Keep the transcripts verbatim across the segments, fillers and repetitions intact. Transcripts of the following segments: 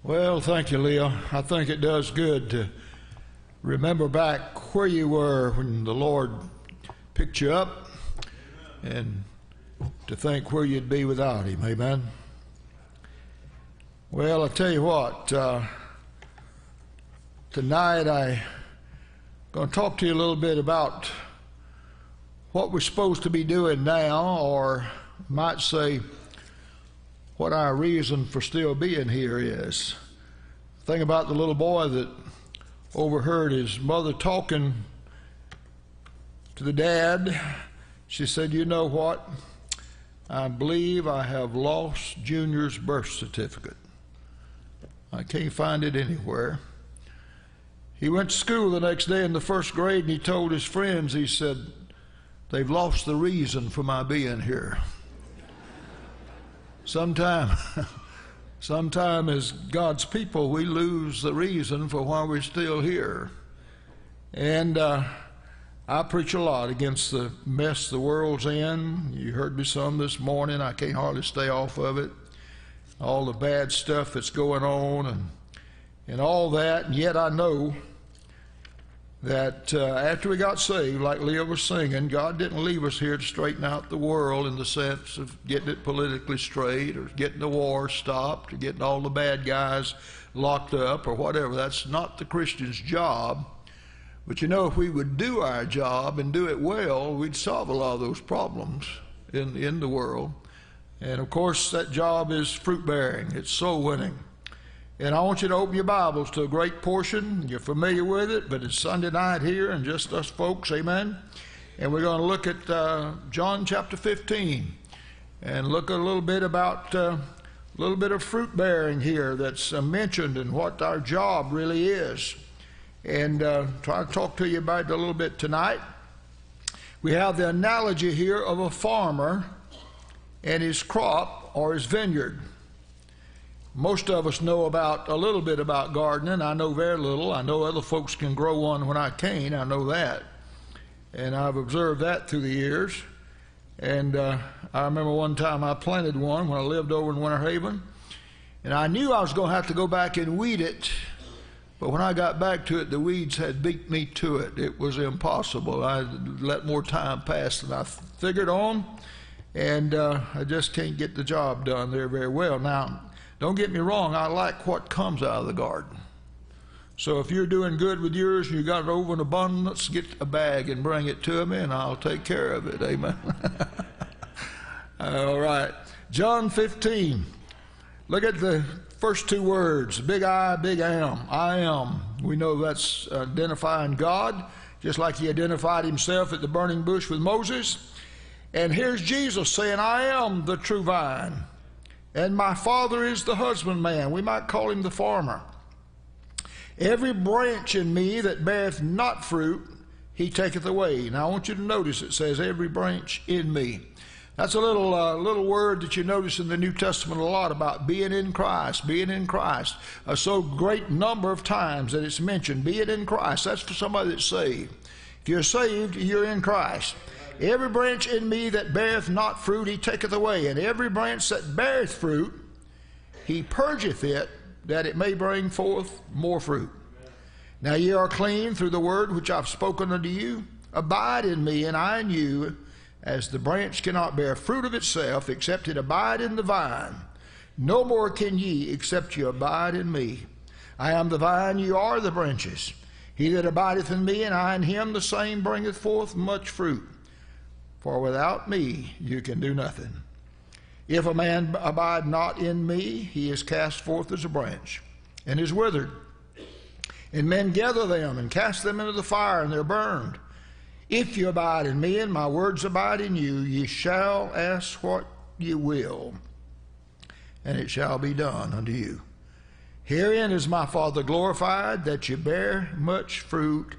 Well, thank you, Leo. I think it does good to remember back where you were when the Lord picked you up and to think where you'd be without Him. Amen. Well, I tell you what, uh, tonight I'm going to talk to you a little bit about what we're supposed to be doing now, or might say what our reason for still being here is. Think about the little boy that overheard his mother talking to the dad. She said, "You know what? I believe I have lost Junior's birth certificate. I can't find it anywhere." He went to school the next day in the first grade and he told his friends, he said, "They've lost the reason for my being here." Sometime, sometime as God's people, we lose the reason for why we're still here. And uh, I preach a lot against the mess the world's in. You heard me some this morning. I can't hardly stay off of it. All the bad stuff that's going on and, and all that. And yet I know that uh, after we got saved, like Leah was singing, God didn't leave us here to straighten out the world in the sense of getting it politically straight or getting the war stopped or getting all the bad guys locked up or whatever. That's not the Christian's job. But you know, if we would do our job and do it well, we'd solve a lot of those problems in, in the world. And of course, that job is fruit bearing, it's soul winning. And I want you to open your Bibles to a great portion. You're familiar with it, but it's Sunday night here and just us folks, amen? And we're going to look at uh, John chapter fifteen and look a little bit about uh, a little bit of fruit bearing here that's uh, mentioned and what our job really is. And uh, try to talk to you about it a little bit tonight. We have the analogy here of a farmer and his crop or his vineyard. Most of us know about a little bit about gardening. I know very little. I know other folks can grow one when I can't. I know that. And I've observed that through the years. And uh, I remember one time I planted one when I lived over in Winter Haven. And I knew I was going to have to go back and weed it. But when I got back to it, the weeds had beat me to it. It was impossible. I let more time pass than I figured on. And uh, I just can't get the job done there very well. Now, don't get me wrong, I like what comes out of the garden. So if you're doing good with yours and you got it over in abundance, get a bag and bring it to me and I'll take care of it. Amen. All right. John fifteen. Look at the first two words. Big I, big am. I am. We know that's identifying God, just like he identified himself at the burning bush with Moses. And here's Jesus saying, "I am the true vine, and my Father is the husbandman." We might call him the farmer. "Every branch in me that beareth not fruit, he taketh away." Now I want you to notice it says, "every branch in me." That's a little uh, little word that you notice in the New Testament a lot about being in Christ, being in Christ. A so great number of times that it's mentioned, being in Christ. That's for somebody that's saved. If you're saved, you're in Christ. "Every branch in me that beareth not fruit, he taketh away. And every branch that beareth fruit, he purgeth it, that it may bring forth more fruit. Now ye are clean through the word which I've spoken unto you. Abide in me, and I in you, as the branch cannot bear fruit of itself, except it abide in the vine. No more can ye, except you abide in me. I am the vine, ye are the branches. He that abideth in me, and I in him, the same bringeth forth much fruit. For without me you can do nothing. If a man abide not in me, he is cast forth as a branch, and is withered. And men gather them, and cast them into the fire, and they're burned. If you abide in me, and my words abide in you, ye shall ask what ye will, and it shall be done unto you. Herein is my Father glorified, that ye bear much fruit,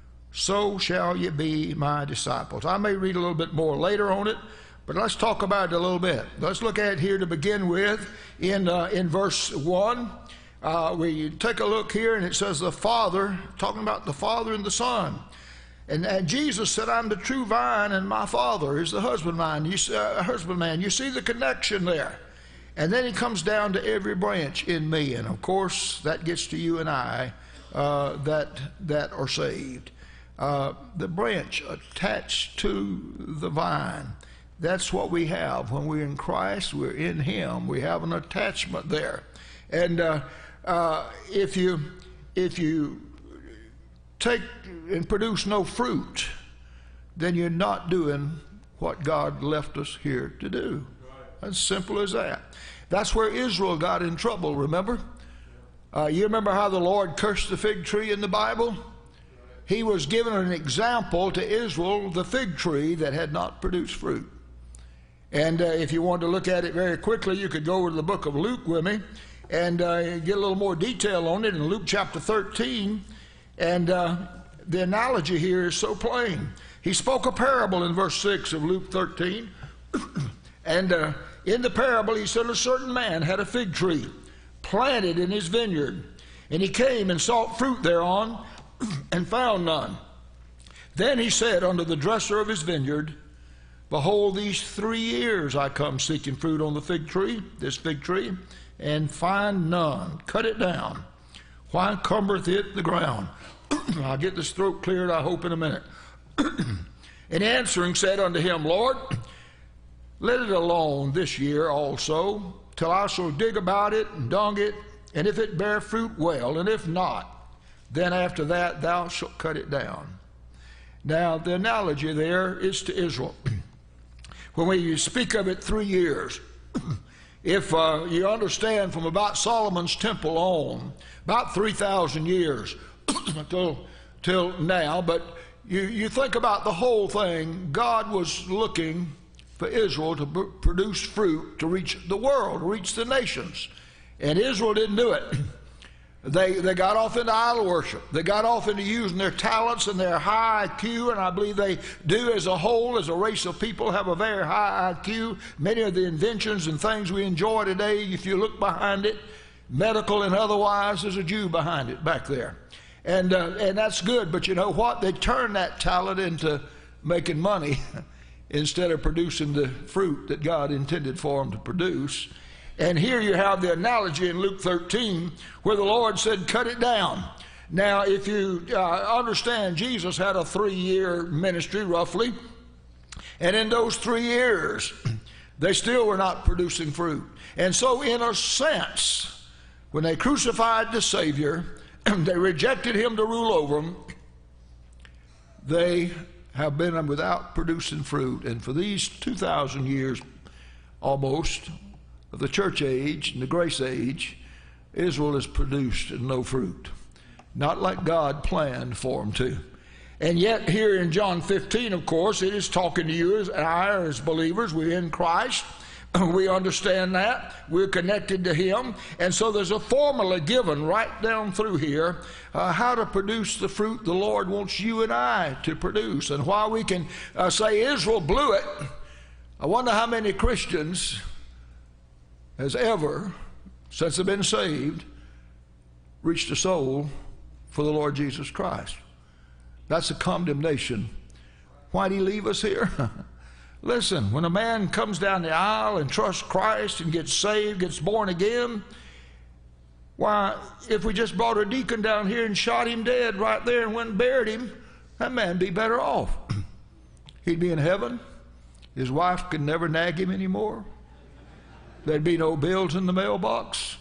so shall ye be my disciples. I may read a little bit more later on it, but let's talk about it a little bit. Let's look at it here to begin with in, uh, in verse one. Uh, we take a look here and it says the Father, talking about the Father and the Son. And, and Jesus said, "I'm the true vine and my Father is the husbandman." You, uh, husbandman. You see the connection there. And then he comes down to every branch in me. And of course, that gets to you and I uh, that, that are saved. Uh, the branch attached to the vine. That's what we have. When we're in Christ, we're in Him. We have an attachment there. And uh, uh, if you if you take and produce no fruit, then you're not doing what God left us here to do. As simple as that. That's where Israel got in trouble, remember? Uh, you remember how the Lord cursed the fig tree in the Bible? He was giving an example to Israel, the fig tree that had not produced fruit. And uh, if you wanted to look at it very quickly, you could go over to the book of Luke with me and uh, get a little more detail on it in Luke chapter thirteen. And uh, the analogy here is so plain. He spoke a parable in verse six of Luke thirteen. And uh, in the parable, he said a certain man had a fig tree planted in his vineyard. And he came and sought fruit thereon and found none. Then he said unto the dresser of his vineyard, Behold, these three years I come seeking fruit on the fig tree, this fig tree, and find none. Cut it down. Why cumbereth it the ground? I'll get this throat cleared, I hope, in a minute. And answering said unto him, Lord, let it alone this year also, till I shall dig about it and dung it, and if it bear fruit, well, and if not, then after that thou shalt cut it down. Now, the analogy there is to Israel. When we speak of it three years, if uh, you understand from about Solomon's temple on, about three thousand years till, till now, but you, you think about the whole thing, God was looking for Israel to b- produce fruit to reach the world, to reach the nations. And Israel didn't do it. They, they got off into idol worship. They got off into using their talents and their high I Q, and I believe they do as a whole, as a race of people, have a very high I Q. Many of the inventions and things we enjoy today, if you look behind it, medical and otherwise, there's a Jew behind it back there. And, uh, and that's good, but you know what? They turn that talent into making money instead of producing the fruit that God intended for them to produce. And here you have the analogy in Luke thirteen where the Lord said, cut it down. Now, if you uh, understand, Jesus had a three-year ministry, roughly. And in those three years, they still were not producing fruit. And so, in a sense, when they crucified the Savior, they rejected Him to rule over them, they have been without producing fruit. And for these two thousand years, almost, of the church age and the grace age, Israel has produced no fruit. Not like God planned for them to. And yet here in John fifteen, of course, it is talking to you as I, as believers. We're in Christ. We understand that. We're connected to Him. And so there's a formula given right down through here uh, how to produce the fruit the Lord wants you and I to produce. And while we can uh, say Israel blew it, I wonder how many Christians has ever, since they've been saved, reached a soul for the Lord Jesus Christ. That's a condemnation. Why did He leave us here? Listen, when a man comes down the aisle and trusts Christ and gets saved, gets born again, why, if we just brought a deacon down here and shot him dead right there and went and buried him, that man'd be better off. He'd be in heaven. His wife could never nag him anymore. There'd be no bills in the mailbox.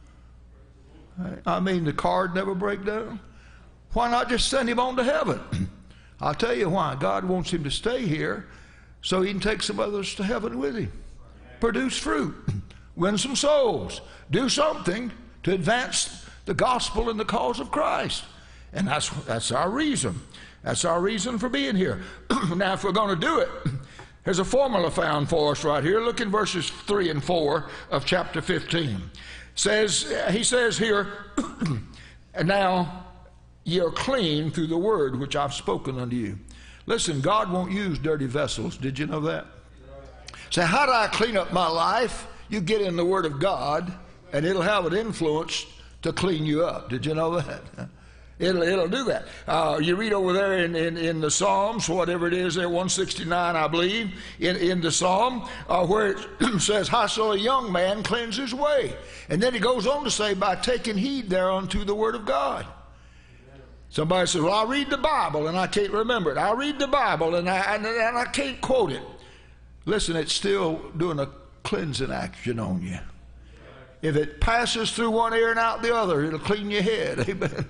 I mean, the card never break down. Why not just send him on to heaven? I'll tell you why. God wants him to stay here so He can take some others to heaven with Him. Produce fruit. Win some souls. Do something to advance the gospel and the cause of Christ. And that's, that's our reason. That's our reason for being here. Now, if we're going to do it, there's a formula found for us right here. Look in verses three and four of chapter fifteen. Says, he says here, and now ye are clean through the word which I've spoken unto you. Listen, God won't use dirty vessels. Did you know that? Say, how do I clean up my life? You get in the Word of God, and it'll have an influence to clean you up. Did you know that? It'll, it'll do that. Uh, you read over there in, in, in the Psalms, whatever it is there, one sixty-nine, I believe, in, in the Psalm, uh, where it says, how shall a young man cleanse his way? And then it goes on to say, by taking heed thereunto the word of God. Somebody says, well, I read the Bible and I can't remember it. I read the Bible and I, and, and I can't quote it. Listen, it's still doing a cleansing action on you. If it passes through one ear and out the other, it'll clean your head. Amen.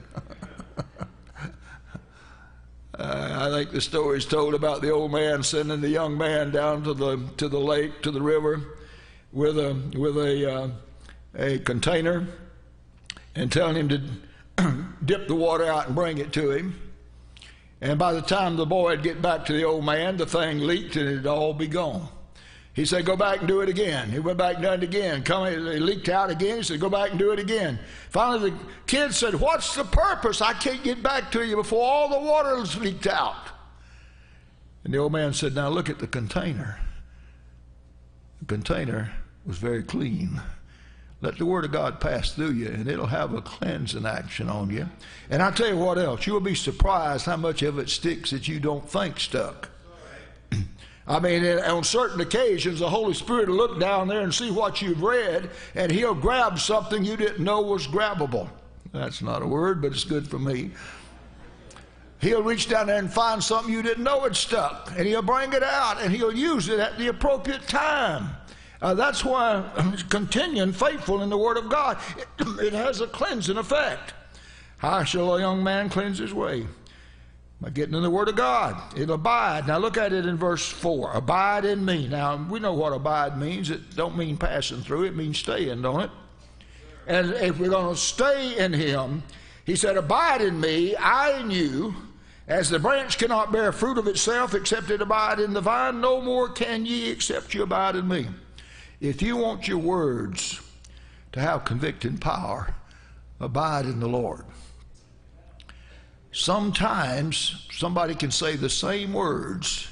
Uh, I think the story is told about the old man sending the young man down to the to the lake, to the river, with a with a uh, a container, and telling him to dip the water out and bring it to him. And by the time the boy would get back to the old man, the thing leaked and it'd all be gone. He said, go back and do it again. He went back and done it again. Come, it leaked out again. He said, go back and do it again. Finally, the kid said, what's the purpose? I can't get back to you before all the water's leaked out. And the old man said, now look at the container. The container was very clean. Let the word of God pass through you, and it'll have a cleansing action on you. And I'll tell you what else. You'll be surprised how much of it sticks that you don't think stuck. I mean, on certain occasions, the Holy Spirit will look down there and see what you've read, and he'll grab something you didn't know was grabbable. That's not a word, but it's good for me. He'll reach down there and find something you didn't know had stuck, and he'll bring it out, and he'll use it at the appropriate time. Uh, that's why continuing faithful in the Word of God, it, it has a cleansing effect. How shall a young man cleanse his way? By getting in the Word of God. It'll abide. Now look at it in verse four. Abide in me. Now we know what abide means. It don't mean passing through. It means staying, don't it? And if we're going to stay in him, he said, abide in me, I in you. As the branch cannot bear fruit of itself except it abide in the vine, no more can ye except you abide in me. If you want your words to have convicting power, abide in the Lord. Sometimes somebody can say the same words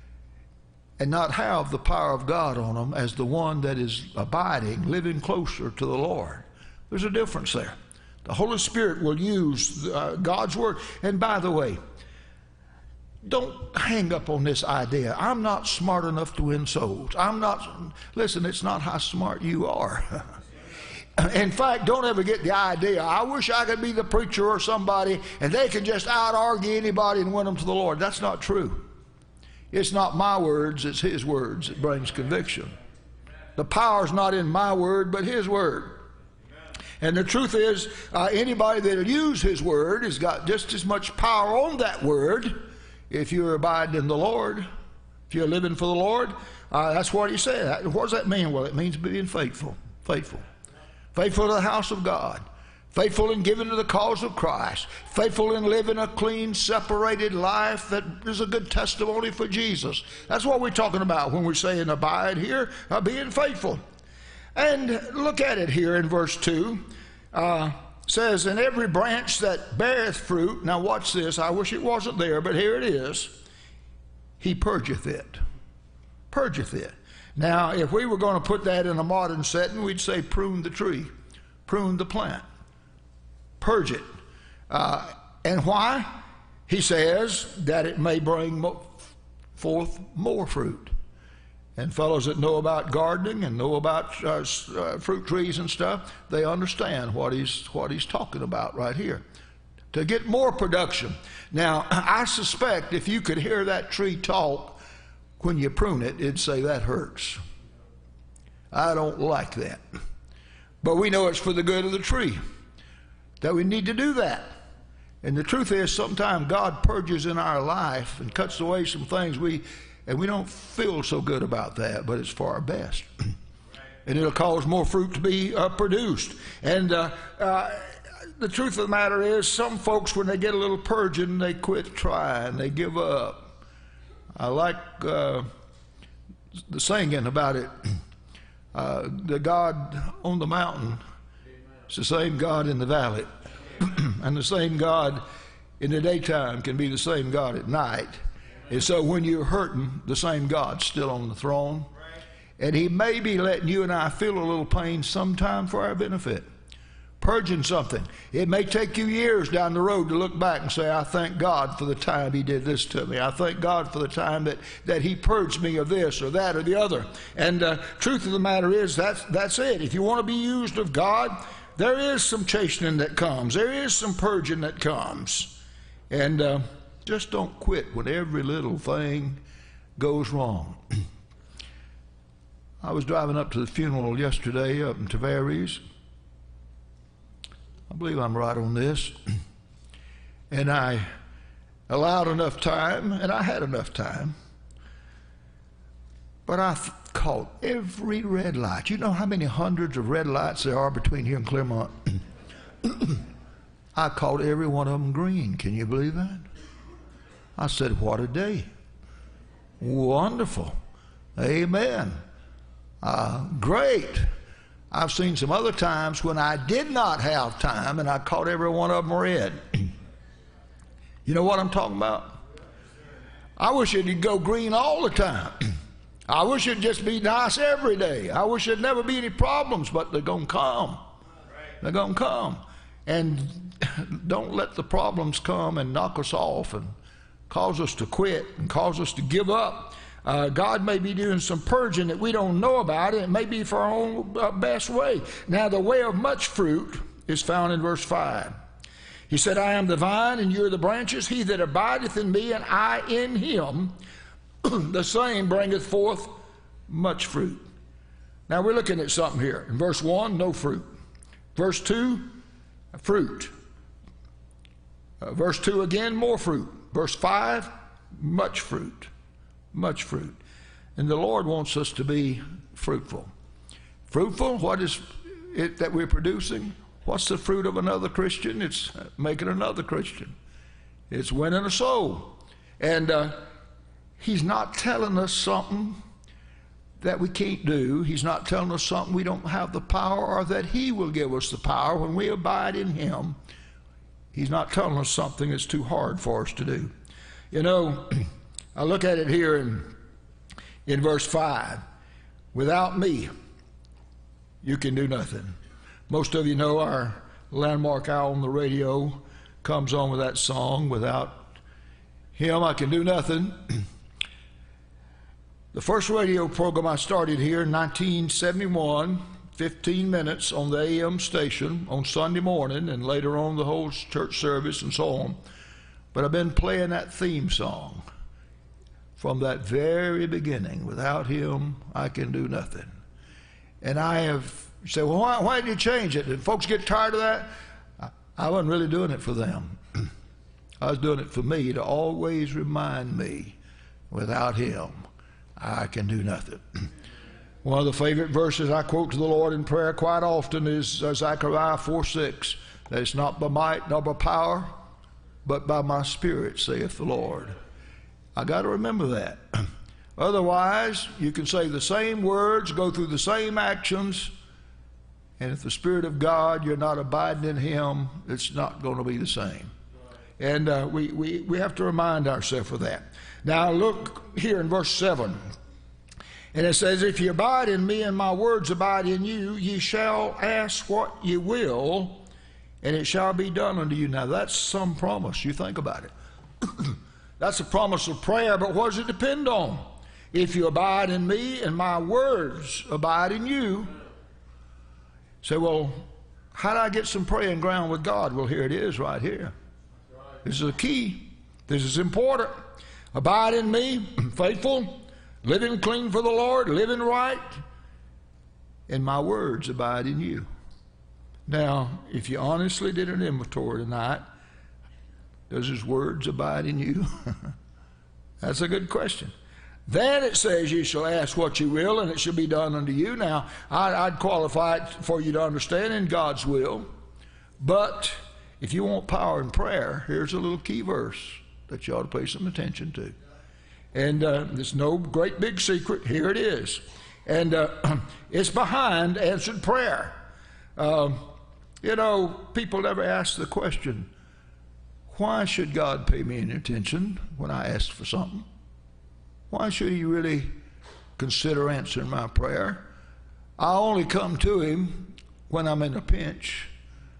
and not have the power of God on them as the one that is abiding, living closer to the Lord. There's a difference there. The Holy Spirit will use uh, God's word. And by the way, don't hang up on this idea. I'm not smart enough to win souls. I'm not, listen, it's not how smart you are. In fact, don't ever get the idea, I wish I could be the preacher or somebody and they can just out-argue anybody and win them to the Lord. That's not true. It's not my words, it's his words that brings conviction. The power's not in my word, but his word. And the truth is, uh, anybody that'll use his word has got just as much power on that word if you're abiding in the Lord, if you're living for the Lord. Uh, that's what he said. What does that mean? Well, it means being faithful. Faithful. Faithful to the house of God. Faithful in giving to the cause of Christ. Faithful in living a clean, separated life that is a good testimony for Jesus. That's what we're talking about when we're saying abide here, uh, being faithful. And look at it here in verse two. Uh, says, and every branch that beareth fruit, now watch this, I wish it wasn't there, but here it is, he purgeth it. Purgeth it. Now, if we were going to put that in a modern setting, we'd say prune the tree, prune the plant, purge it. Uh, and why? He says that it may bring mo- forth more fruit. And fellows that know about gardening and know about uh, uh, fruit trees and stuff, they understand what he's, what he's talking about right here. To get more production. Now, I suspect if you could hear that tree talk when you prune it, it'd say, that hurts. I don't like that. But we know it's for the good of the tree, that we need to do that. And the truth is, sometimes God purges in our life and cuts away some things we... And we don't feel so good about that, but it's for our best. And it'll cause more fruit to be uh, produced. And uh, uh, the truth of the matter is, some folks, when they get a little purging, they quit trying. They give up. I like uh, the singing about it. Uh, the God on the mountain is the same God in the valley. And the same God in the daytime can be the same God at night. And so when you're hurting, the same God's still on the throne. And he may be letting you and I feel a little pain sometime for our benefit. purging something. It may take you years down the road to look back and say, I thank God for the time he did this to me. I thank God for the time that, that he purged me of this or that or the other. And uh, truth of the matter is, that's, that's it. If you want to be used of God, there is some chastening that comes. There is some purging that comes. And uh, just don't quit when every little thing goes wrong. I was driving up to the funeral yesterday up in Tavares. I believe I'm right on this. And I allowed enough time, and I had enough time, but I th- caught every red light. You know how many hundreds of red lights there are between here and Clermont? I caught every one of them green. Can you believe that? I said, what a day. Wonderful. Amen. Uh, great. I've seen some other times when I did not have time and I caught every one of them red. You know what I'm talking about? I wish it'd go green all the time. I wish it'd just be nice every day. I wish there'd never be any problems, but they're going to come. They're going to come. And don't let the problems come and knock us off and cause us to quit and cause us to give up. Uh, God may be doing some purging that we don't know about. It may be for our own uh, best way. Now, the way of much fruit is found in verse five. He said, I am the vine, and you are the branches. He that abideth in me, and I in him, the same bringeth forth much fruit. Now, we're looking at something here. In verse one, no fruit. Verse two, fruit. Uh, verse two again, more fruit. Verse five, much fruit. Much fruit. And the Lord wants us to be fruitful. Fruitful, what is it that we're producing? What's the fruit of another Christian? It's making another Christian. It's winning a soul. And uh, he's not telling us something that we can't do. He's not telling us something we don't have the power, or that he will give us the power when we abide in him. He's not telling us something that's too hard for us to do. You know, I look at it here in, in verse five. Without me, you can do nothing. Most of you know our landmark hour on the radio comes on with that song, without him I can do nothing. The first radio program I started here in nineteen seventy-one, fifteen minutes on the A M station on Sunday morning, and later on the whole church service and so on. But I've been playing that theme song from that very beginning. Without him, I can do nothing. And I have said, well, why, why did you change it? Did folks get tired of that? I, I wasn't really doing it for them. I was doing it for me, to always remind me, without him, I can do nothing. One of the favorite verses I quote to the Lord in prayer quite often is uh, Zechariah four six, that it's not by might nor by power, but by my spirit, saith the Lord. I got to remember that. Otherwise, you can say the same words, go through the same actions, and if the Spirit of God, you're not abiding in him, it's not going to be the same. And uh, we, we, we have to remind ourselves of that. Now look here in verse seven. And it says, if you abide in me and my words abide in you, ye shall ask what ye will, and it shall be done unto you. Now that's some promise. You think about it. That's a promise of prayer, but what does it depend on? If you abide in me and my words abide in you. Say, well, how do I get some praying ground with God? Well, here it is right here. This is a key. This is important. Abide in me, faithful, living clean for the Lord, living right, and my words abide in you. Now, if you honestly did an inventory tonight, does his words abide in you? That's a good question. Then it says, you shall ask what you will, and it shall be done unto you. Now, I, I'd qualify it for you to understand in God's will. But if you want power in prayer, here's a little key verse that you ought to pay some attention to. And uh, there's no great big secret. Here it is. And uh, it's behind answered prayer. Uh, you know, people never ask the question, why should God pay me any attention when I ask for something? Why should he really consider answering my prayer? I only come to him when I'm in a pinch.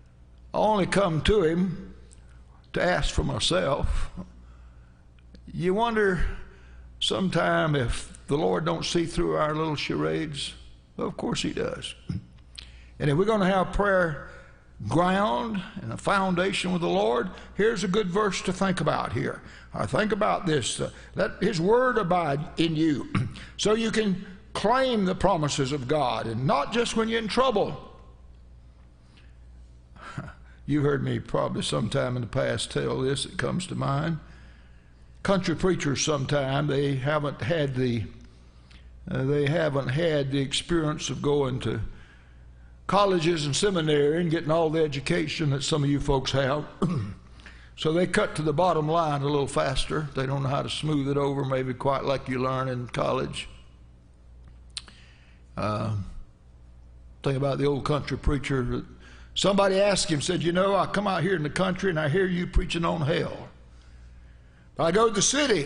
I only come to him to ask for myself. You wonder sometime if the Lord don't see through our little charades? Well, of course he does. And if we're going to have prayer ground and a foundation with the Lord, here's a good verse to think about here. I think about this. Uh, let his word abide in you so you can claim the promises of God, and not just when you're in trouble. You heard me probably sometime in the past tell this. It comes to mind. Country preachers sometime, they haven't had the uh, they haven't had the experience of going to colleges and seminary and getting all the education that some of you folks have. So they cut to the bottom line a little faster. They don't know how to smooth it over, maybe quite like you learn in college. Uh, think about the old country preacher. Somebody asked him, said, you know, I come out here in the country and I hear you preaching on hell. But I go to the city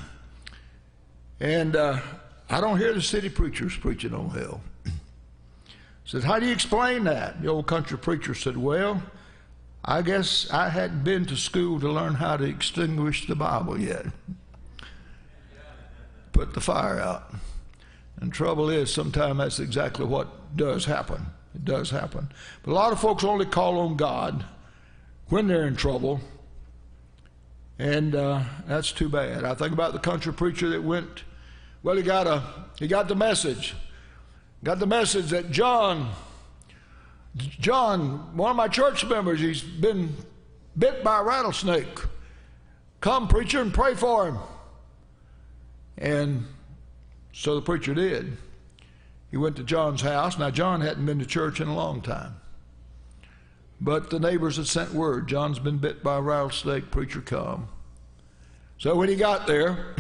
and uh, I don't hear the city preachers preaching on hell. Said, how do you explain that? The old country preacher said, well, I guess I hadn't been to school to learn how to extinguish the Bible yet. Put the fire out. And trouble is, sometimes that's exactly what does happen. It does happen. But a lot of folks only call on God when they're in trouble. And uh, that's too bad. I think about the country preacher that went, well, he got a, he got the message. Got the message that John, John, one of my church members, he's been bit by a rattlesnake. Come, preacher, and pray for him. And so the preacher did. He went to John's house. Now, John hadn't been to church in a long time. But the neighbors had sent word, John's been bit by a rattlesnake, preacher, come. So when he got there,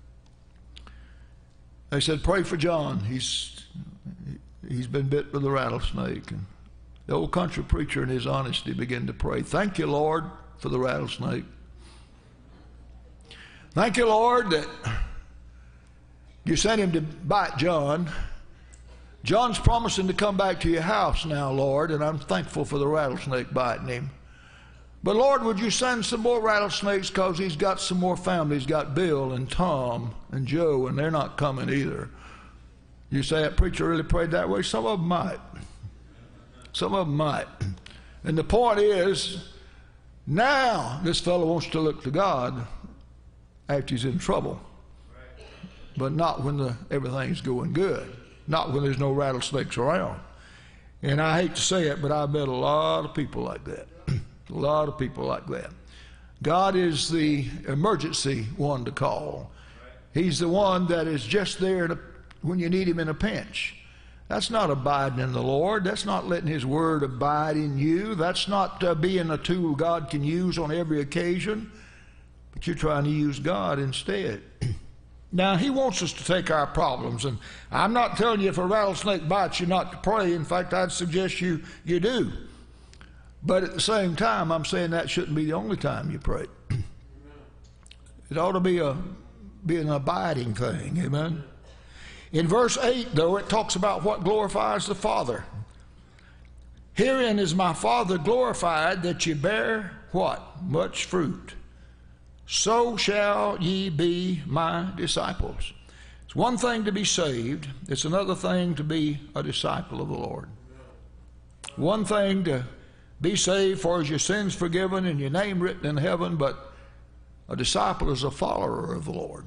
they said, pray for John. He's He's been bit with a rattlesnake. And the old country preacher in his honesty began to pray, thank you, Lord, for the rattlesnake. Thank you, Lord, that you sent him to bite John. John's promising to come back to your house now, Lord, and I'm thankful for the rattlesnake biting him. But Lord, would you send some more rattlesnakes, because he's got some more family. He's got Bill and Tom and Joe, and they're not coming either. You say that preacher really prayed that way? Some of them might. Some of them might. And the point is, now this fellow wants to look to God after he's in trouble. But not when the, everything's going good. Not when there's no rattlesnakes around. And I hate to say it, but I met a lot of people like that. A lot of people like that. God is the emergency one to call. He's the one that is just there to, when you need him in a pinch. That's not abiding in the Lord. That's not letting his word abide in you. That's not uh, being a tool God can use on every occasion. But you're trying to use God instead. Now, he wants us to take our problems. And I'm not telling you if a rattlesnake bites you not to pray. In fact, I'd suggest you, you do. But at the same time, I'm saying that shouldn't be the only time you pray. It ought to be, a, be an abiding thing. Amen? In verse eight, though, it talks about what glorifies the Father. Herein is my Father glorified, that ye bear what? Much fruit. So shall ye be my disciples. It's one thing to be saved. It's another thing to be a disciple of the Lord. One thing to be saved, for as your sins forgiven and your name written in heaven, but a disciple is a follower of the Lord.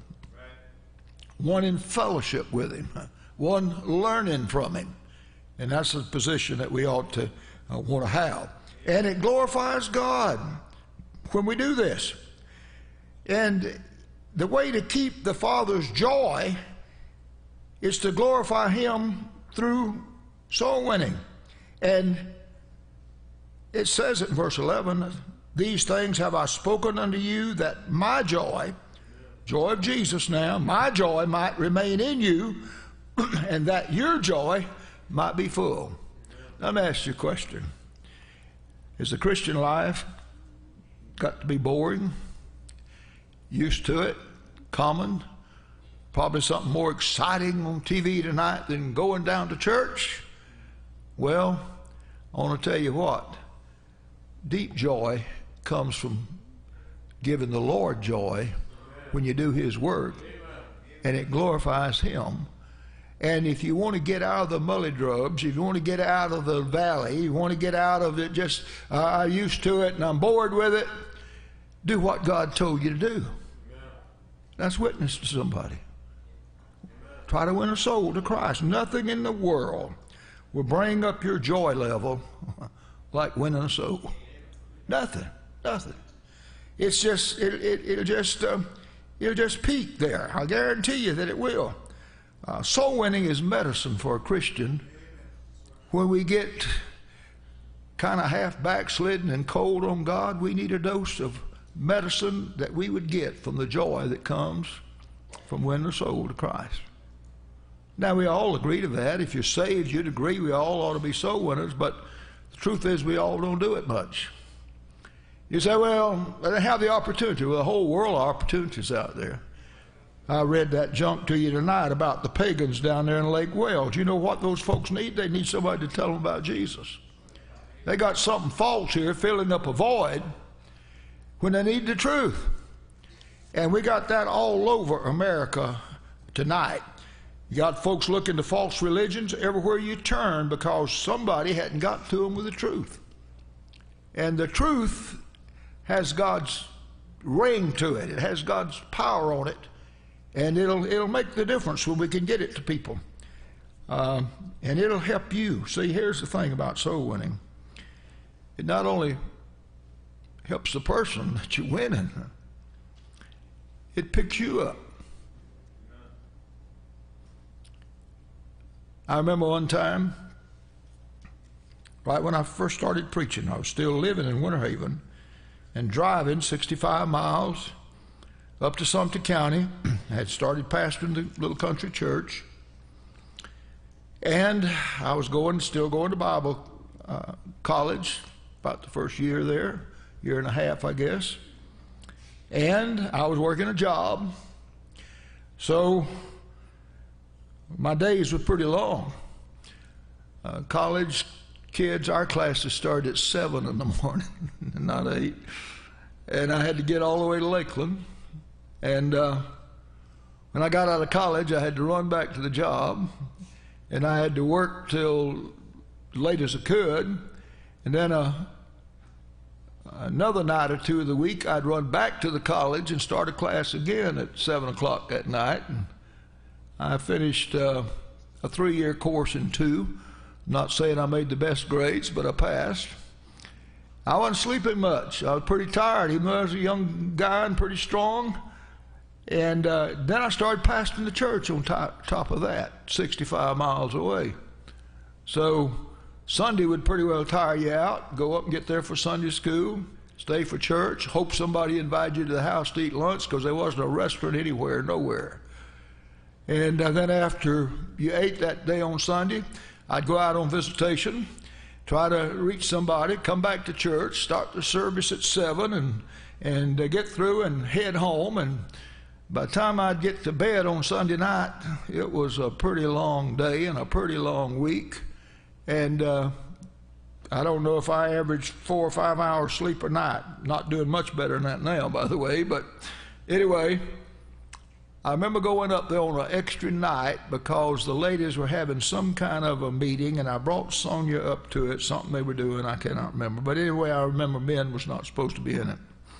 One in fellowship with him, one learning from him. And that's the position that we ought to uh, want to have. And it glorifies God when we do this. And the way to keep the Father's joy is to glorify him through soul winning. And it says in verse eleven, these things have I spoken unto you, that my joy, joy of Jesus now, my joy might remain in you, and that your joy might be full. Now, let me ask you a question. Is the Christian life got to be boring? Used to it? Common? Probably something more exciting on T V tonight than going down to church? Well, I want to tell you what. deep joy comes from giving the Lord joy when you do His work, and it glorifies Him. And if you want to get out of the mullydrubs, if you want to get out of the valley, you want to get out of it just, uh, I'm used to it and I'm bored with it, do what God told you to do. That's witness to somebody. Try to win a soul to Christ. Nothing in the world will bring up your joy level like winning a soul. Nothing, nothing. It's just, it, it, it'll just, um, it'll just peak there. I guarantee you that it will. Uh, soul winning is medicine for a Christian. When we get kind of half backslidden and cold on God, we need a dose of medicine that we would get from the joy that comes from winning a soul to Christ. Now, we all agree to that. If you're saved, you'd agree we all ought to be soul winners, but the truth is we all don't do it much. You say, well, they have the opportunity. Well, the whole world of opportunities out there. I read that junk to you tonight about the pagans down there in Lake Wales. You know what those folks need? They need somebody to tell them about Jesus. They got something false here filling up a void when they need the truth. And we got that all over America tonight. You got folks looking to false religions everywhere you turn because somebody hadn't got to them with the truth. And the truth has God's ring to it. It has God's power on it. And it'll, it'll make the difference when we can get it to people. Uh, and it'll help you. See, here's the thing about soul winning. It not only helps the person that you're winning, it picks you up. I remember one time, right when I first started preaching, I was still living in Winter Haven and driving sixty-five miles up to Sumter County. I had started pastoring the little country church, and I was going, still going to Bible uh, college, about the first year there, year and a half, I guess. And I was working a job, so my days were pretty long. Uh, college kids, our classes started at seven in the morning, not eight. And I had to get all the way to Lakeland. And uh, when I got out of college, I had to run back to the job. And I had to work till late as I could. And then uh, another night or two of the week, I'd run back to the college and start a class again at seven o'clock that night. And I finished uh, a three-year course in two. Not saying I made the best grades, but I passed. I wasn't sleeping much. I was pretty tired, even though I was a young guy and pretty strong. And uh, then I started pastoring the church on top, top of that, sixty-five miles away. So Sunday would pretty well tire you out. Go up and get there for Sunday school, stay for church, hope somebody invited you to the house to eat lunch because there wasn't a restaurant anywhere, nowhere. And uh, then after you ate that day on Sunday, I'd go out on visitation, try to reach somebody, come back to church, start the service at seven, and and uh, get through and head home. And by the time I'd get to bed on Sunday night, it was a pretty long day and a pretty long week. And uh, I don't know if I averaged four or five hours sleep a night. Not doing much better than that now, by the way. But anyway, I remember going up there on an extra night because the ladies were having some kind of a meeting, and I brought Sonia up to it, something they were doing, I cannot remember. But anyway, I remember Ben was not supposed to be in it.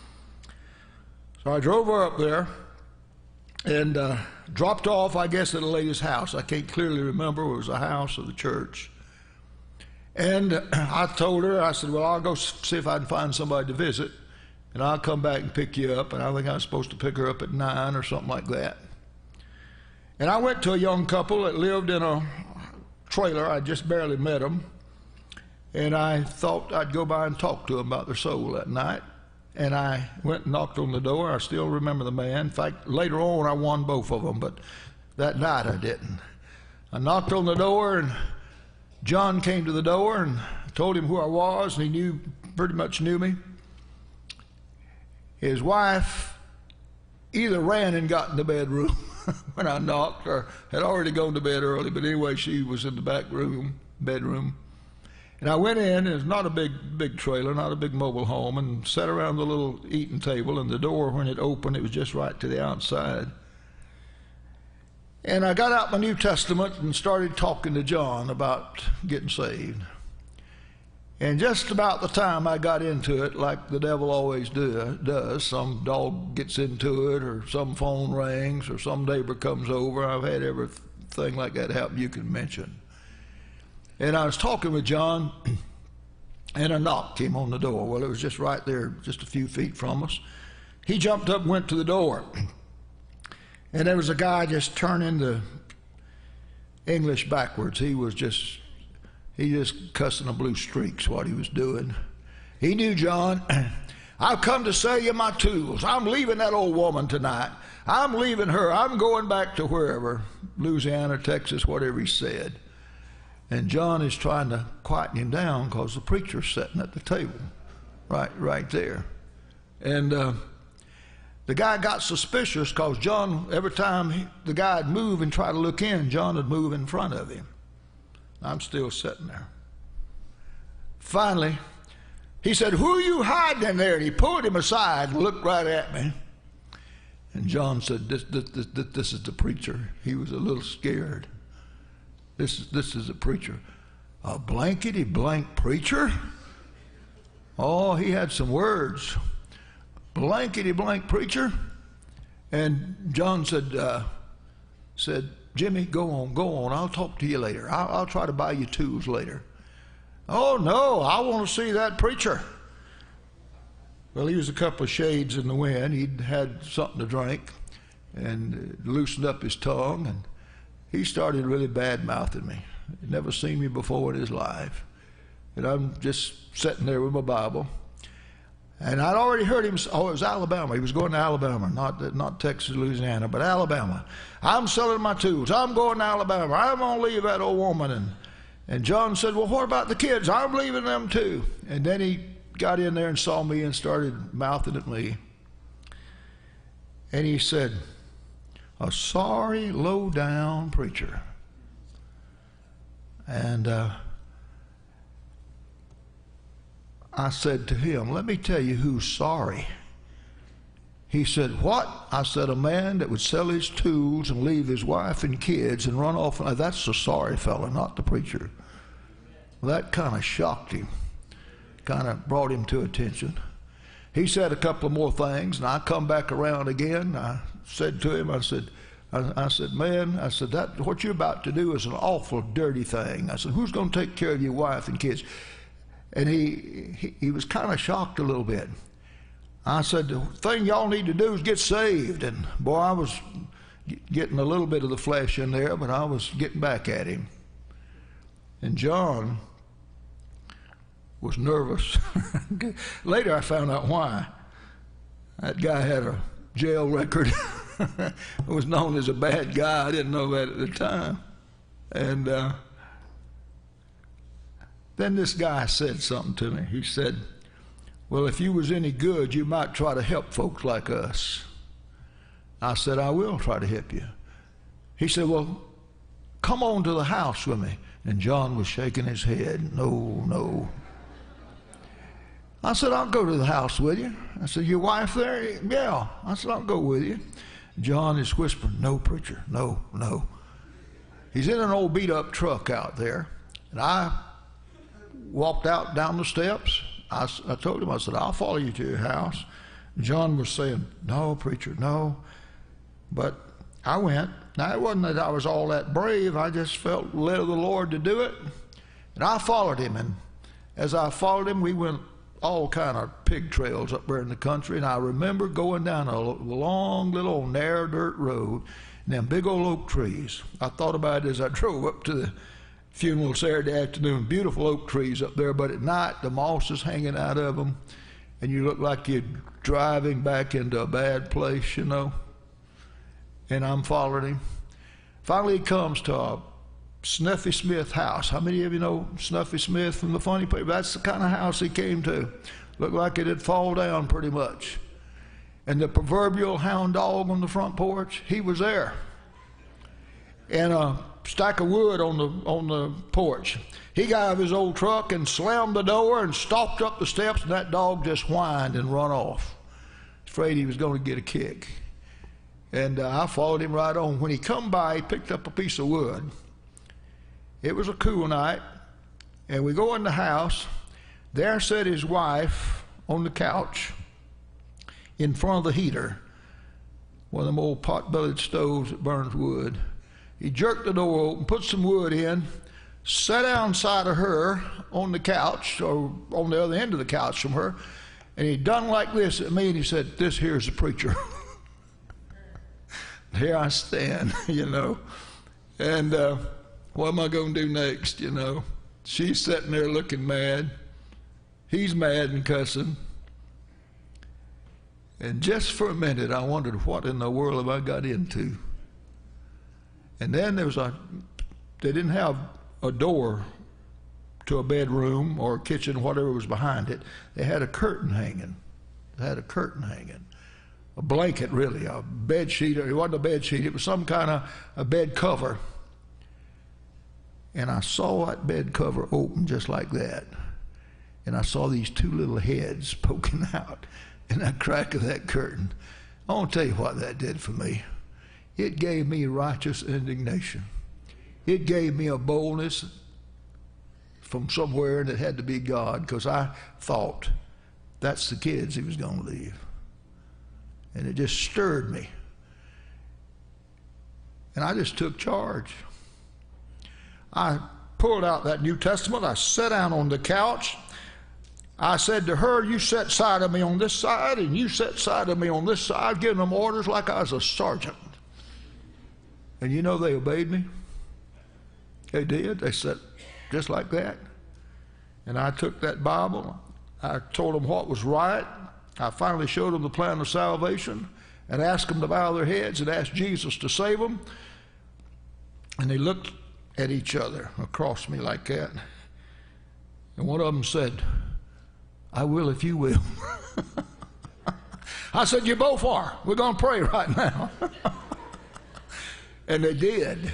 So I drove her up there and uh, dropped off, I guess, at a lady's house. I can't clearly remember. It was a house of the church. And I told her, I said, well, I'll go see if I can find somebody to visit, and I'll come back and pick you up. And I think I was supposed to pick her up at nine or something like that. And I went to a young couple that lived in a trailer. I just barely met them. And I thought I'd go by and talk to them about their soul that night. And I went and knocked on the door. I still remember the man. In fact, later on I won both of them, but that night I didn't. I knocked on the door, and John came to the door, and told him who I was, and he knew, pretty much knew me. His wife either ran and got in the bedroom when I knocked, or had already gone to bed early, but anyway, she was in the back room, bedroom. And I went in, and it's not a big, big trailer, not a big mobile home, and sat around the little eating table, and the door, when it opened, it was just right to the outside. And I got out my New Testament and started talking to John about getting saved. And just about the time I got into it, like the devil always do, does, some dog gets into it, or some phone rings, or some neighbor comes over. I've had everything like that happen you can mention. And I was talking with John, and a knock came on the door. Well, it was just right there, just a few feet from us. He jumped up and went to the door. And there was a guy just turning the English backwards. He was just, he just cussing the blue streaks, what he was doing. He knew John. I've come to sell you my tools. I'm leaving that old woman tonight. I'm leaving her. I'm going back to wherever, Louisiana, Texas, whatever he said. And John is trying to quieten him down because the preacher's sitting at the table right right there. And uh, the guy got suspicious because John, every time he, the guy would move and try to look in, John would move in front of him. I'm still sitting there. Finally, he said, "Who are you hiding in there?" And he pulled him aside and looked right at me. And John said, this, this, this, this is the preacher. He was a little scared. This is, this is a preacher. A blankety blank preacher? Oh, he had some words. Blankety blank preacher. And John said, uh, said, "Jimmy, go on, go on. I'll talk to you later. I'll, I'll try to buy you tools later." "Oh, no, I want to see that preacher." Well, he was a couple of shades in the wind. He'd had something to drink and loosened up his tongue, and he started really bad-mouthing me. He'd never seen me before in his life. And I'm just sitting there with my Bible. And I'd already heard him, oh, it was Alabama. He was going to Alabama, not, not Texas, Louisiana, but Alabama. "I'm selling my tools. I'm going to Alabama. I'm going to leave that old woman." And, and John said, "Well, what about the kids? I'm leaving them too." And then he got in there and saw me and started mouthing at me. And he said, "A sorry, low-down preacher." And uh, I said to him, "Let me tell you who's sorry." He said, "What?" I said, "A man that would sell his tools and leave his wife and kids and run off." And that's the sorry fella, not the preacher. Well, that kind of shocked him, kind of brought him to attention. He said a couple of more things, and I come back around again. I said to him, I said, I, I said, "Man," I said, "that what you're about to do is an awful dirty thing." I said, "Who's going to take care of your wife and kids?" And he, he, he was kind of shocked a little bit. I said, "The thing y'all need to do is get saved." And boy, I was getting a little bit of the flesh in there, but I was getting back at him. And John was nervous. Later I found out why. That guy had a jail record. Was known as a bad guy. I didn't know that at the time. And uh, then this guy said something to me. He said, "Well, if you was any good, you might try to help folks like us." I said, "I will try to help you." He said, "Well, come on to the house with me." And John was shaking his head. "No, no." I said, "I'll go to the house with you." I said, "Your wife there?" "Yeah." I said, "I'll go with you." John is whispering, "No, preacher, no, no." He's in an old beat-up truck out there. And I walked out down the steps. I, I told him, I said, "I'll follow you to your house." John was saying, "No, preacher, no." But I went. Now, it wasn't that I was all that brave. I just felt led of the Lord to do it. And I followed him. And as I followed him, we went all kind of pig trails up there in the country. And I remember going down a long little narrow dirt road and them big old oak trees. I thought about it as I drove up to the funeral Saturday afternoon. Beautiful oak trees up there, but at night the moss is hanging out of them and you look like you're driving back into a bad place, you know. And I'm following him. Finally he comes to a Snuffy Smith house. How many of you know Snuffy Smith from the funny paper? That's the kind of house he came to. Looked like it had fall down pretty much. And the proverbial hound dog on the front porch, he was there. And a stack of wood on the on the porch. He got out of his old truck and slammed the door and stalked up the steps, and that dog just whined and run off. Afraid he was going to get a kick. And uh, I followed him right on. When he come by, he picked up a piece of wood. It was a cool night, and we go in the house. There sat his wife on the couch in front of the heater, one of them old pot-bellied stoves that burns wood. He jerked the door open, put some wood in, sat down side of her on the couch, or on the other end of the couch from her, and he done like this at me, and he said, "This here's the preacher." Here I stand, you know, and uh, what am I going to do next, you know? She's sitting there looking mad. He's mad and cussing. And just for a minute, I wondered, what in the world have I got into? And then there was a, they didn't have a door to a bedroom or a kitchen, whatever was behind it. They had a curtain hanging. They had a curtain hanging. A blanket, really, a bed sheet. It wasn't a bed sheet. It was some kind of a bed cover. And I saw that bed cover open just like that. And I saw these two little heads poking out in that crack of that curtain. I want to tell you what that did for me. It gave me righteous indignation. It gave me a boldness from somewhere, and it had to be God, because I thought that's the kids he was going to leave. And it just stirred me. And I just took charge. I pulled out that New Testament. I sat down on the couch. I said to her, "You sit side of me on this side, and you sit side of me on this side," giving them orders like I was a sergeant. And you know, they obeyed me. They did. They sat just like that. And I took that Bible. I told them what was right. I finally showed them the plan of salvation and asked them to bow their heads and ask Jesus to save them. And they looked at each other across me like that. And one of them said, "I will if you will." I said, "You both are. We're going to pray right now." And they did.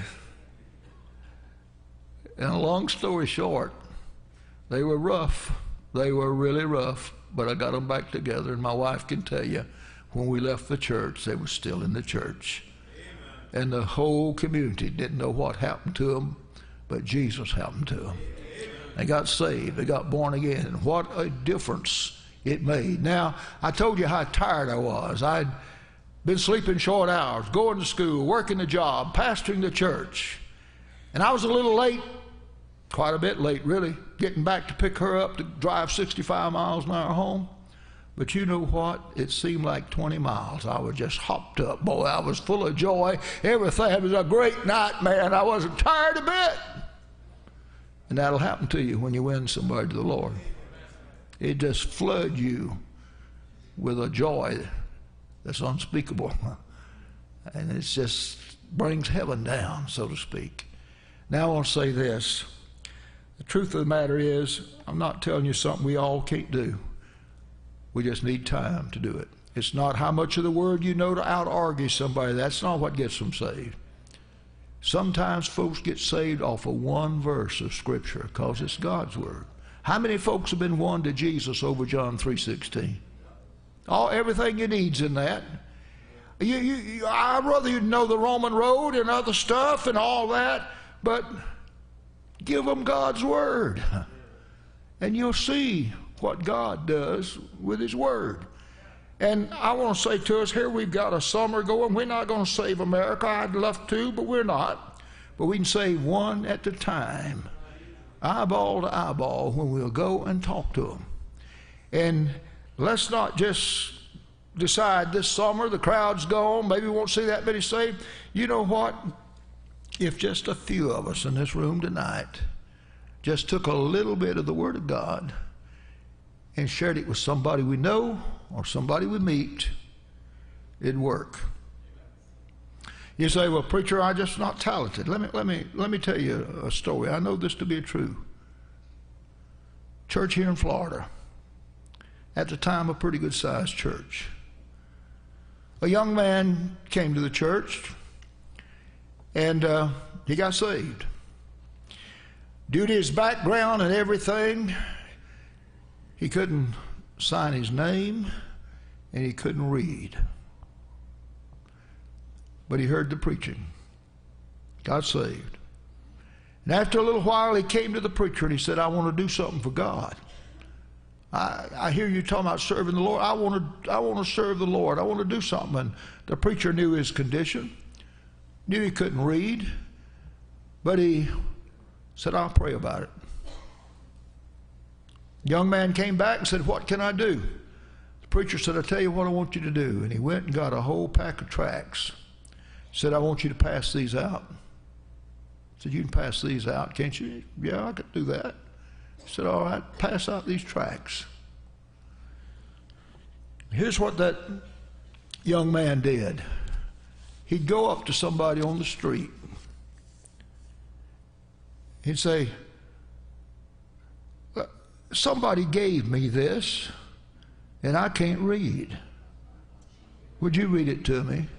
And a long story short, they were rough. They were really rough. But I got them back together, and my wife can tell you, when we left the church, they were still in the church. Amen. And the whole community didn't know what happened to them, but Jesus happened to them. Amen. They got saved. They got born again. And what a difference it made. Now, I told you how tired I was. I'd been sleeping short hours, going to school, working the job, pastoring the church. And I was a little late, quite a bit late, really, getting back to pick her up to drive sixty-five miles an hour home. But you know what? It seemed like twenty miles. I was just hopped up. Boy, I was full of joy. Everything. It was a great night, man. I wasn't tired a bit. And that'll happen to you when you win somebody to the Lord. It just floods you with a joy that's unspeakable. And it just brings heaven down, so to speak. Now I want to say this. The truth of the matter is, I'm not telling you something we all can't do. We just need time to do it. It's not how much of the word you know to out-argue somebody. That's not what gets them saved. Sometimes folks get saved off of one verse of Scripture because it's God's word. How many folks have been won to Jesus over John three sixteen? All, everything you need's in that. You, you, you, I'd rather you know the Roman road and other stuff and all that, but give them God's word, and you'll see what God does with his word. And I want to say to us, here we've got a summer going. We're not going to save America. I'd love to, but we're not. But we can save one at a time, eyeball to eyeball, when we'll go and talk to them. And let's not just decide this summer the crowd's gone, maybe we won't see that many saved. You know what? If just a few of us in this room tonight just took a little bit of the Word of God and shared it with somebody we know or somebody we meet, it'd work. You say, "Well, preacher, I'm just not talented." Let me, let me, let me tell you a story. I know this to be true. Church here in Florida, at the time a pretty good sized church. A young man came to the church, And uh, he got saved. Due to his background and everything, he couldn't sign his name and he couldn't read. But he heard the preaching. Got saved. And after a little while, he came to the preacher and he said, I want to do something for God. I, I hear you talking about serving the Lord. I want to I want to serve the Lord. I want to do something. And the preacher knew his condition, knew he couldn't read, but he said, I'll pray about it. The young man came back and said, what can I do? The preacher said, I'll tell you what I want you to do. And he went and got a whole pack of tracts. Said, I want you to pass these out. I said, you can pass these out, can't you? Yeah, I could do that. He said, all right, pass out these tracts. Here's what that young man did. He'd go up to somebody on the street. He'd say, somebody gave me this, and I can't read. Would you read it to me?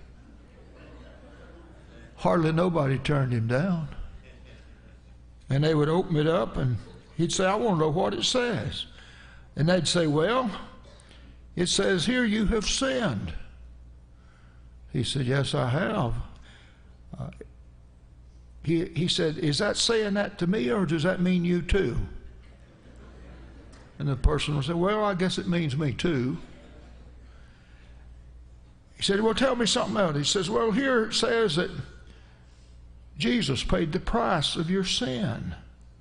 Hardly nobody turned him down. And they would open it up, and he'd say, I want to know what it says. And they'd say, well, it says here you have sinned. He said, yes, I have. Uh, he, he said, is that saying that to me, or does that mean you too? And the person would say, well, I guess it means me too. He said, well, tell me something else. He says, well, here it says that Jesus paid the price of your sin.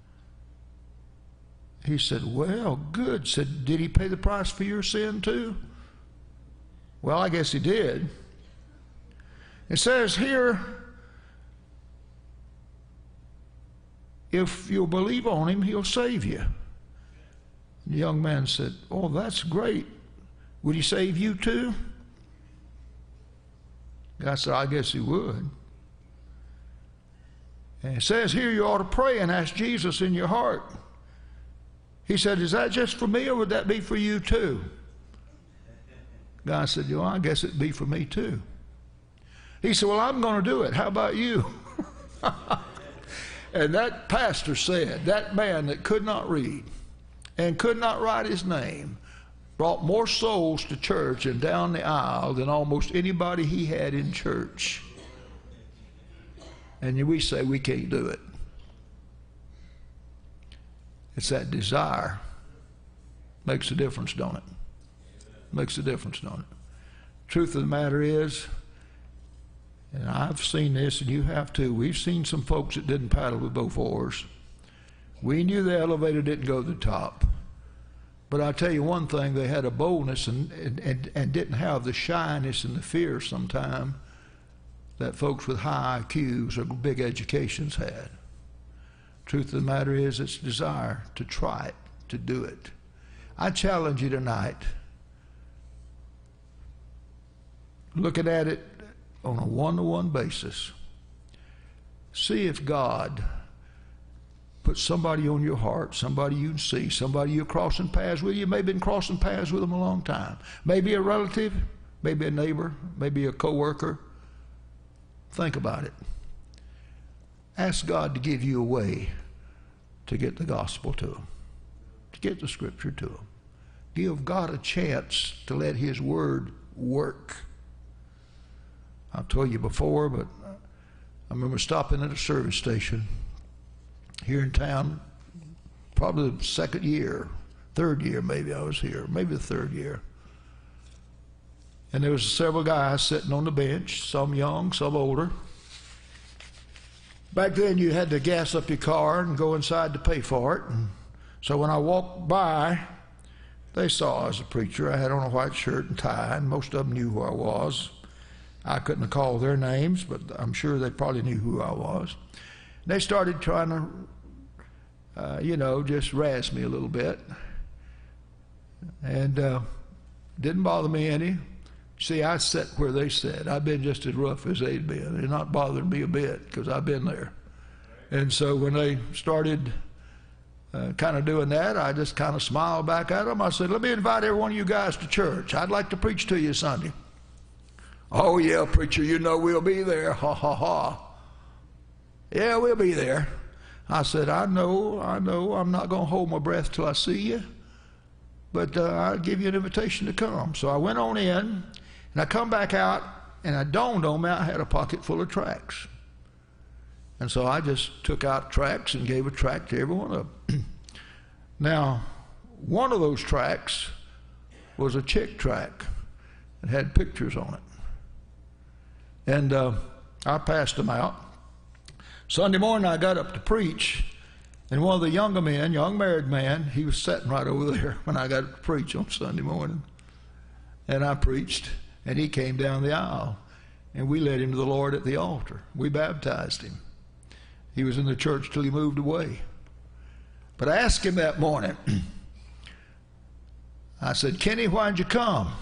He said, well, good. Said, did he pay the price for your sin too? Well, I guess he did. It says here, if you'll believe on him, he'll save you. The young man said, oh, that's great. Would he save you too? I said, I guess he would. And it says here you ought to pray and ask Jesus in your heart. He said, is that just for me, or would that be for you too? God said, well, I guess it'd be for me too. He said, well, I'm going to do it. How about you? And that pastor said, that man that could not read and could not write his name brought more souls to church and down the aisle than almost anybody he had in church. And we say we can't do it. It's that desire. Makes a difference, don't it? Makes a difference, don't it? Truth of the matter is, and I've seen this and you have too, we've seen some folks that didn't paddle with both oars. We knew the elevator didn't go to the top. But I tell you one thing, they had a boldness and, and, and, and didn't have the shyness and the fear sometime that folks with high I Qs or big educations had. Truth of the matter is, it's desire to try it, to do it. I challenge you tonight, looking at it on a one-to-one basis, see if God put somebody on your heart, somebody you can see, somebody you're crossing paths with. You may have been crossing paths with them a long time. Maybe a relative, maybe a neighbor, maybe a coworker. Think about it. Ask God to give you a way to get the gospel to them, to get the scripture to them. Give God a chance to let his word work. I've told you before, but I remember stopping at a service station here in town, probably the second year, third year maybe I was here, maybe the third year. And there was several guys sitting on the bench, some young, some older. Back then you had to gas up your car and go inside to pay for it. And so when I walked by, they saw I was a preacher. I had on a white shirt and tie, and most of them knew who I was. I couldn't have called their names, but I'm sure they probably knew who I was. They started trying to, uh, you know, just razz me a little bit. And uh, didn't bother me any. See, I sat where they sat. I've been just as rough as they'd been. It not bothered me a bit because I've been there. And so when they started uh, kind of doing that, I just kind of smiled back at them. I said, let me invite every one of you guys to church. I'd like to preach to you Sunday. Oh, yeah, preacher, you know we'll be there. Ha, ha, ha. Yeah, we'll be there. I said, I know, I know, I'm not going to hold my breath till I see you, but uh, I'll give you an invitation to come. So I went on in, and I come back out, and it dawned on me I had a pocket full of tracts. And so I just took out tracts and gave a tract to every one of them. Now, one of those tracts was a chick tract. It had pictures on it. And uh, I passed them out. Sunday morning I got up to preach, and one of the younger men, young married man, he was sitting right over there when I got up to preach on Sunday morning. And I preached, and he came down the aisle, and we led him to the Lord at the altar. We baptized him. He was in the church till he moved away. But I asked him that morning, I said, Kenny, why'd you come?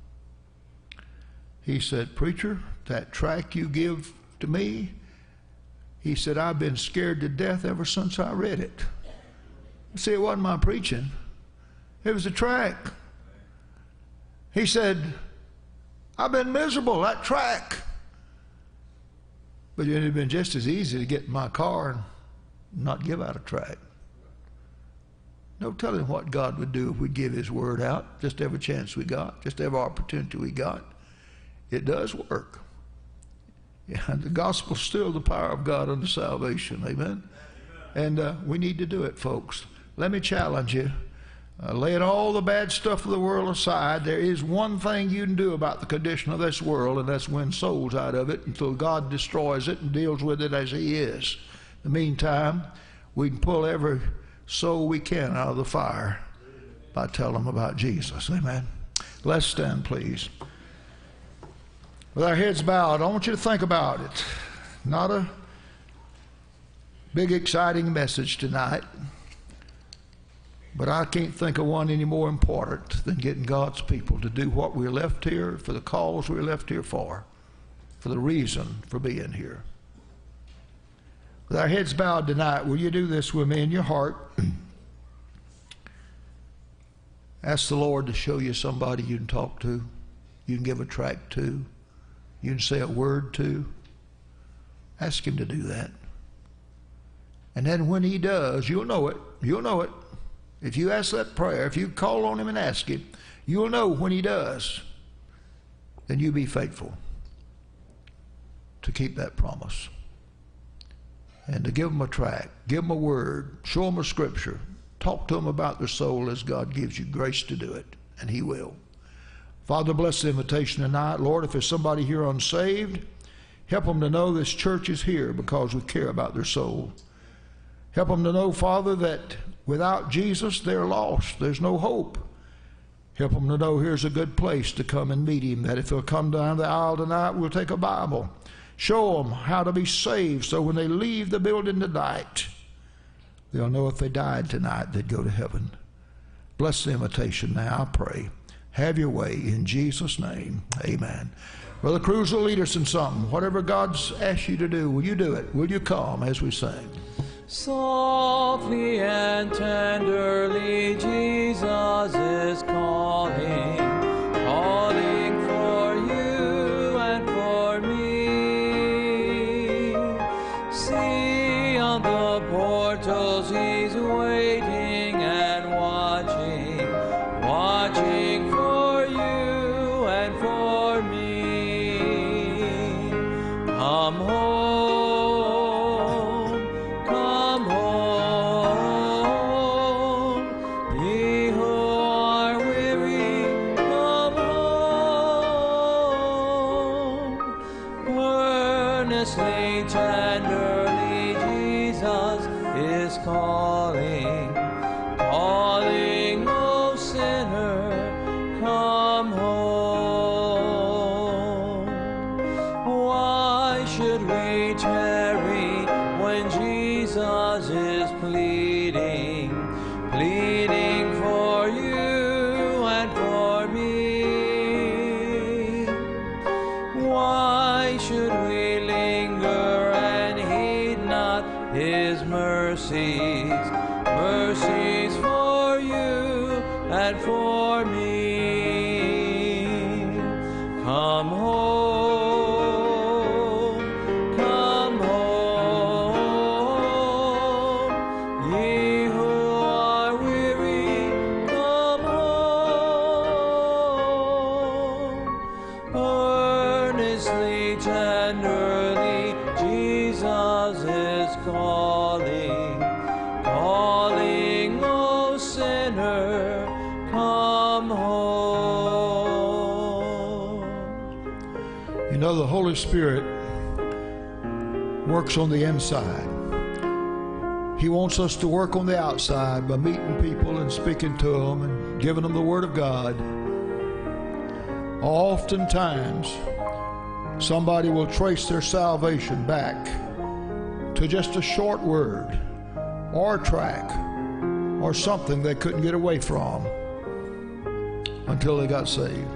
He said, preacher, that tract you give to me, he said, I've been scared to death ever since I read it. See, it wasn't my preaching. It was a tract. He said, I've been miserable, that tract. But it would have been just as easy to get in my car and not give out a tract. No telling what God would do if we give his word out, just every chance we got, just every opportunity we got. It does work. Yeah, the gospel's still the power of God unto salvation. Amen? Amen. And uh, we need to do it, folks. Let me challenge you. Uh, laying all the bad stuff of the world aside, there is one thing you can do about the condition of this world, and that's win souls out of it until God destroys it and deals with it as he is. In the meantime, we can pull every soul we can out of the fire by telling them about Jesus. Amen. Let's stand, please. With our heads bowed, I want you to think about it. Not a big, exciting message tonight, but I can't think of one any more important than getting God's people to do what we're left here for, the cause we're left here for, for the reason for being here. With our heads bowed tonight, will you do this with me in your heart? Ask the Lord to show you somebody you can talk to, you can give a tract to, you can say a word to. Ask him to do that. And then when he does, you'll know it. You'll know it. If you ask that prayer, if you call on him and ask him, you'll know when he does. Then you be faithful to keep that promise. And to give them a tract, give them a word, show them a scripture, talk to them about their soul as God gives you grace to do it, and he will. Father, bless the invitation tonight. Lord, if there's somebody here unsaved, help them to know this church is here because we care about their soul. Help them to know, Father, that without Jesus, they're lost. There's no hope. Help them to know here's a good place to come and meet him, that if they'll come down the aisle tonight, we'll take a Bible. Show them how to be saved so when they leave the building tonight, they'll know if they died tonight, they'd go to heaven. Bless the invitation now, I pray. Have your way in Jesus' name. Amen. Brother Cruz will lead us in something. Whatever God's asked you to do, will you do it? Will you come as we sing? Softly and tenderly Jesus is calling, calling for you and for me. See on the portals he's waiting and watching, watching for you and for me. Come home. Tenderly Jesus is calling, calling, oh sinner, come home. Why should we tarry when Jesus is pleading, pleading for you and for me? Why should we linger and heed not his mercies, mercies for you and for me? tenderly Jesus is calling, calling, O sinner, come home. You know, the Holy Spirit works on the inside. He wants us to work on the outside by meeting people and speaking to them and giving them the Word of God. Oftentimes, somebody will trace their salvation back to just a short word or a track or something they couldn't get away from until they got saved.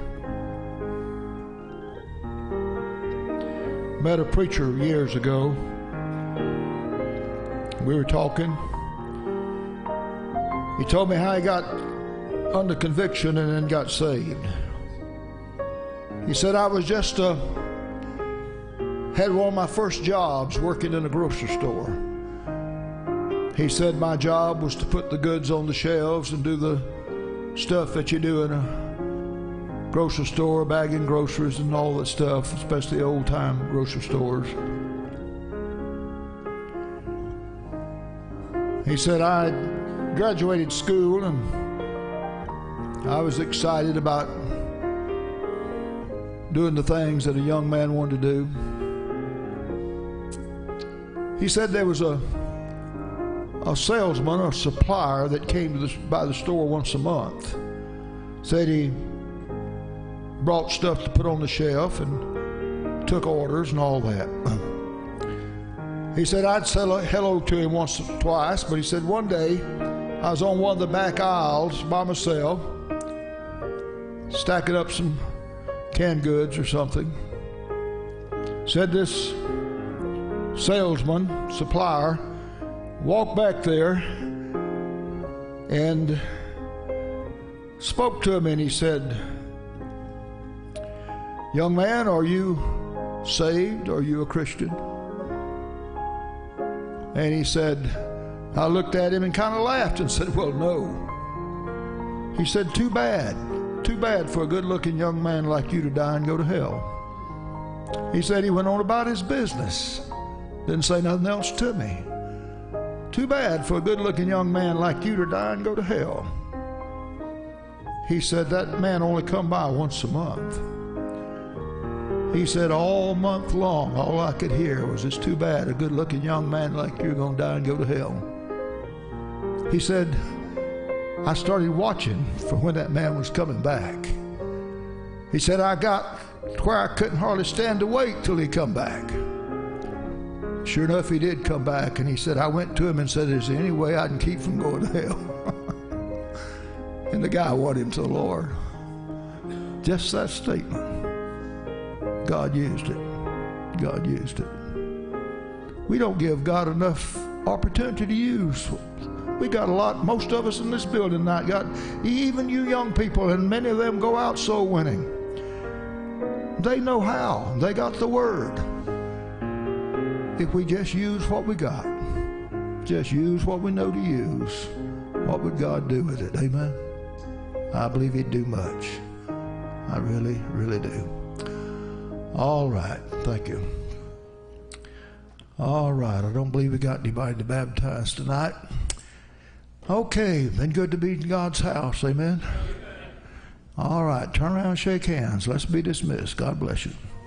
Met a preacher years ago. We were talking. He told me how he got under conviction and then got saved. He said, I was just uh, had one of my first jobs working in a grocery store. He said my job was to put the goods on the shelves and do the stuff that you do in a grocery store, bagging groceries and all that stuff, especially old-time grocery stores. He said, I graduated school and I was excited about doing the things that a young man wanted to do. He said there was a a salesman or supplier that came to the, by the store once a month. Said he brought stuff to put on the shelf and took orders and all that. He said I'd say hello to him once or twice, but he said one day I was on one of the back aisles by myself, stacking up some canned goods or something. Said this salesman, supplier, walked back there and spoke to him, and he said, young man, are you saved? Are you a Christian? And he said, I looked at him and kind of laughed and said, well, no. He said, too bad. Too bad for a good-looking young man like you to die and go to hell. He said he went on about his business. Didn't say nothing else to me. Too bad for a good-looking young man like you to die and go to hell. He said that man only come by once a month. He said all month long, all I could hear was, it's too bad a good-looking young man like you're going to die and go to hell. He said, I started watching for when that man was coming back. He said, I got to where I couldn't hardly stand to wait till he come back. Sure enough, he did come back, and he said, I went to him and said, is there any way I can keep from going to hell? And the guy wanted him to the Lord. Just that statement. God used it. God used it. We don't give God enough opportunity to use. We got a lot, most of us in this building tonight got, even you young people, and many of them go out soul winning. They know how. They got the Word. If we just use what we got, just use what we know to use, what would God do with it? Amen? I believe He'd do much. I really, really do. All right. Thank you. All right. I don't believe we got anybody to baptize tonight. Okay. Been good to be in God's house. Amen? All right. Turn around and shake hands. Let's be dismissed. God bless you.